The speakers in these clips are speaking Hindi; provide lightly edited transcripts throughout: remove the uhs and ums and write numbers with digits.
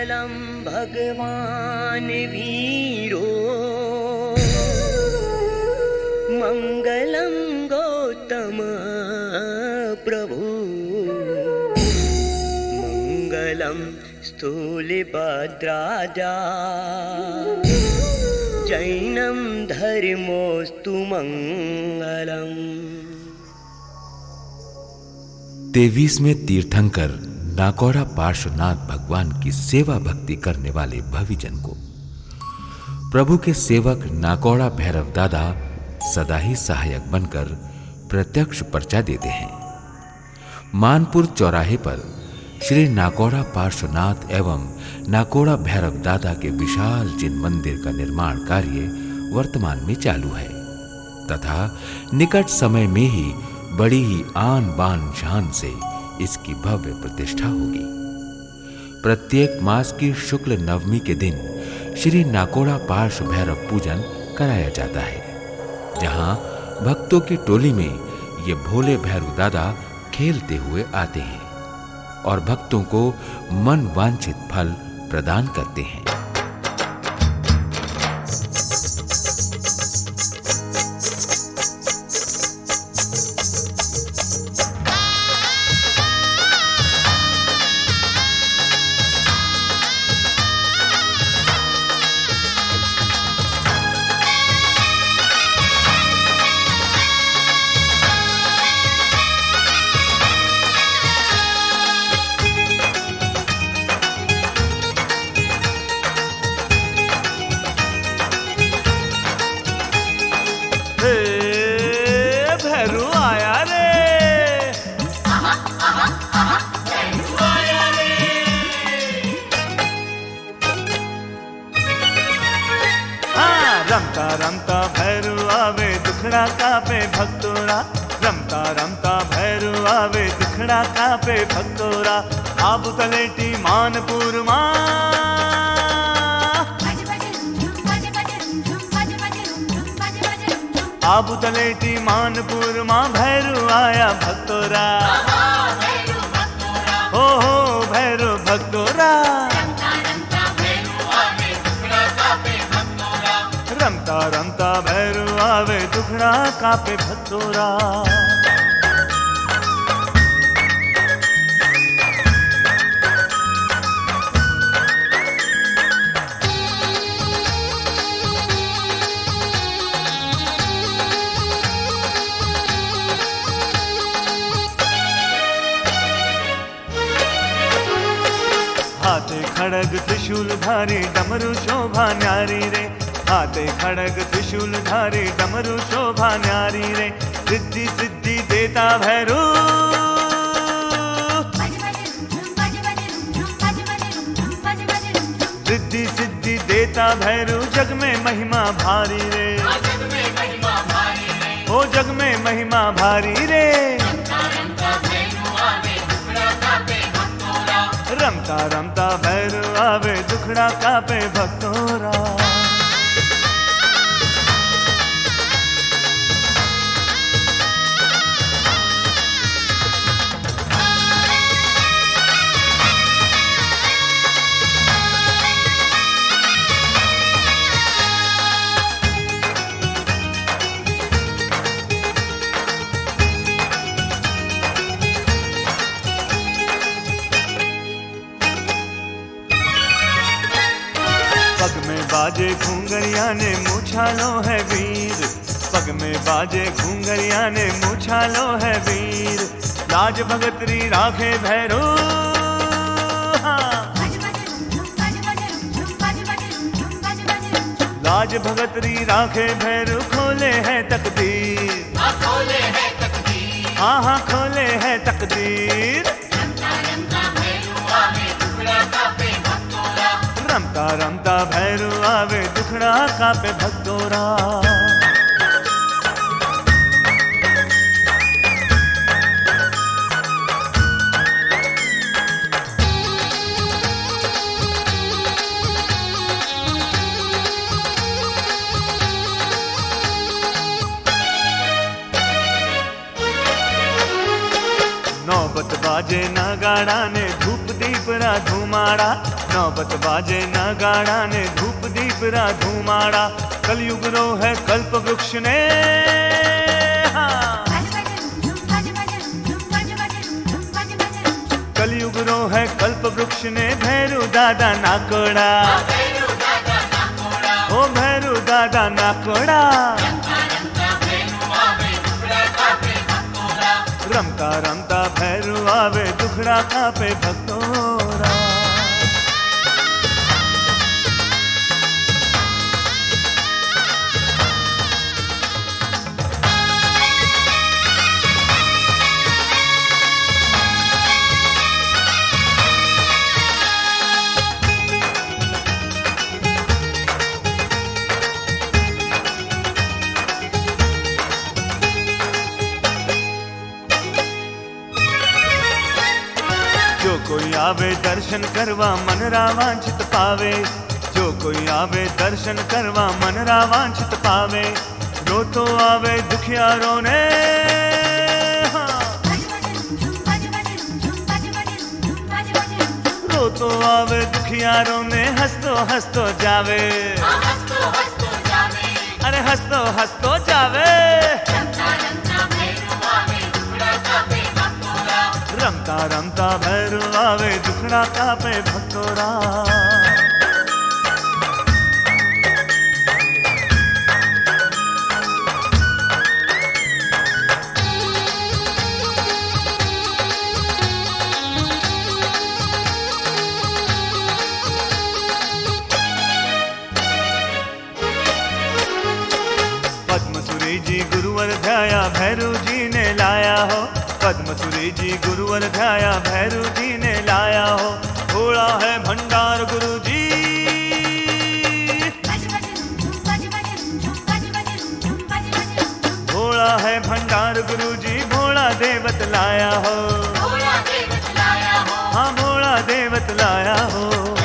मंगलम भगवान वीरो मंगलम गौतम प्रभु मंगलम स्थूलभद्राजा जैनम धर्मोस्तु मंगलम। 23वें तीर्थंकर नाकोड़ा पार्श्वनाथ भगवान की सेवा भक्ति करने वाले भविजन को प्रभु के सेवक नाकोड़ा भैरव दादा सदा ही सहायक बनकर प्रत्यक्ष पर्चा देते हैं। मानपुर चौराहे पर श्री नाकोड़ा पार्श्वनाथ एवं नाकोड़ा भैरव दादा के विशाल जिन मंदिर का निर्माण कार्य वर्तमान में चालू है तथा निकट समय में ही बड़ी ही आन बान शान से इसकी भव्य प्रतिष्ठा होगी। प्रत्येक मास की शुक्ल नवमी के दिन श्री नाकोड़ा पार्श्व भैरव पूजन कराया जाता है, जहां भक्तों की टोली में ये भोले भैरव दादा खेलते हुए आते हैं और भक्तों को मन वांछित फल प्रदान करते हैं। रमता रमता भैरू आवे दुखड़ा कापे भक्तोरा, रमता रमता भैरू आवे दुखड़ा कापे भक्तोरा। आबू तलेटी मानपुर मां, आबू तलेटी मानपुर मां भैरू आया भक्तोरा। हो भैरू भक्तोरा, रमता रमता भैरू आवे दुखड़ा कापे भक्तोरा। हाथे खड़ग त्रिशूल धारी डमरू शोभा न्यारी रे, हाथे खड़ग त्रिशूल धारी डमरू शोभा न्यारी रे। सिद्धि सिद्धि देता भैरू, सिद्धि सिद्धि देता भैरू। जग में महिमा भारी रे, ओ जग में महिमा भारी रे। रमता रमता भैरू आवे दुखड़ा कापे भक्तोरा। पग में बाजे घूंगरिया ने मूछालो है वीर, पग में बाजे घूंगरिया ने मूछालो है वीर। लाज भगतरी राखे भैरो, लाज भगतरी राखे भैरो। खोले है तकदीर, हाँ हाँ खोले है तकदीर। रमता रमता भैरू आवे दुखड़ा कापे भक्तोरा। नौबत बाजे नगाड़ा ने धूप दीप रा धुमाड़ा, नौबत बाजे नगाड़ा ने धूप दीप रा धुमाड़ा। कलयुग रो है कल्प वृक्ष ने, कलयुग रो है कल्प वृक्ष ने भैरू दादा नाकोड़ा, ओ भैरू दादा नाकोड़ा। रमता रमता भैरू आवे दुखड़ा कापे भक्तोरा। जो कोई आवे दर्शन करवा मन रा वांछित पावे, जो कोई आवे दर्शन करवा मन रा वांछित पावे। रोतो आवे दुखियारों ने, रोतो आवे दुखियारों ने हंसतो हंसतो जावे, अरे हंसतो हंसतो जावे। रमता रमता भैरू आवे दुखड़ा कापे भक्तोरा। पद्मसुरी जी गुरुवर ध्याया भैरू जी ने लाया हो, पद्मसुरी जी गुरुवर ध्याया भैरू जी ने लाया हो। थोड़ा है भंडार गुरु जी, थोड़ा है भंडार गुरु जी भोला देवत लाया हो, हाँ भोला देवत लाया हो।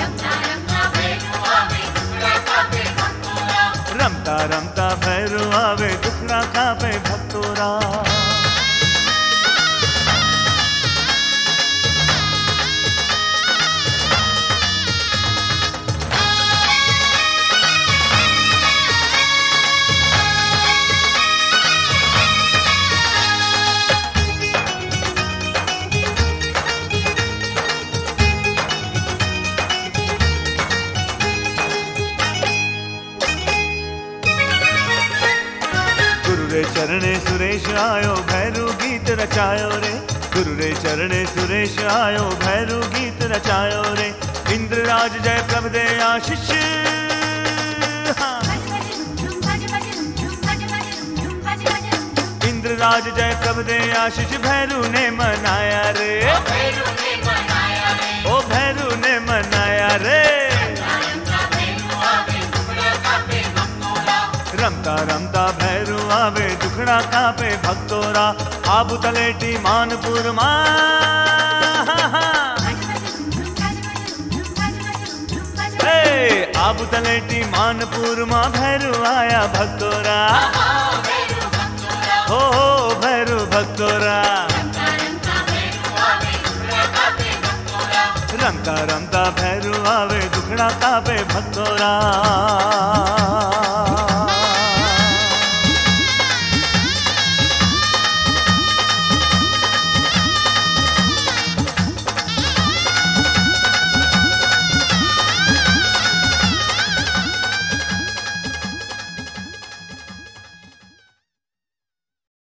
रमता रमता भैरू आवे दुखड़ा कापे भक्तोरा। गुरु रे चरणे सुरेश आयो भैरू गीत रचायो रे, गुरु रे चरणे सुरेश आयो भैरू गीत रचायो रे। इंद्रराज जय प्रभ दे आशीष, इंद्रराज जय प्रभ दे आशीष भैरू ने मनाया रे, ओ भैरू ने मनाया रे। रमता रमता भैरू आवे दुखड़ा कापे भक्तोरा। आबू तलेटी मानपुर मां, आबू तलेटी मानपुर मां भैरू आया भक्तोरा, हो भैरू भक्तोरा। रमता रमता भैरू आवे दुखड़ा कापे भक्तोरा।